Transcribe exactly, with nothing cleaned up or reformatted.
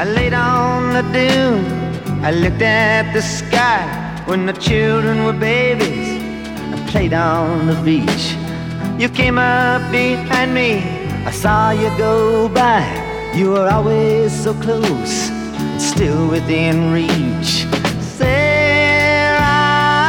I laid on the dune, I looked at the sky when the children were babies and played on the beach. You came up behind me, I saw you go by. You were always so close and still within reach. Say